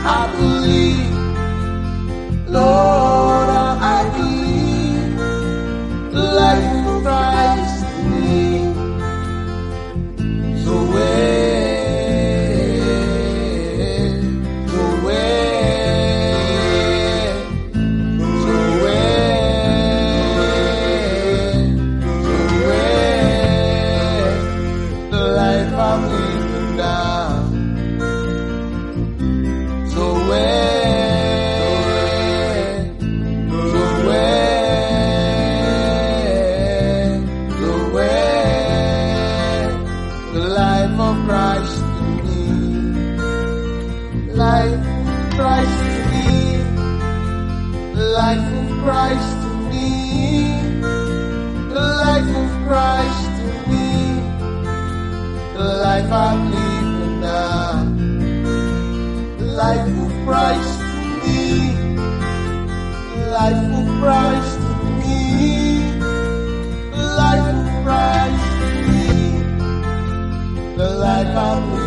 I believe, Lord, I believe, life in Christ in me. So I'm living now. So the life of Christ in me, life Christ in me, the life of Christ in me, the life of Christ in me. The life I'm living now, the life of Christ in me, the life of Christ in me, the life of Christ in me, the life I'm living.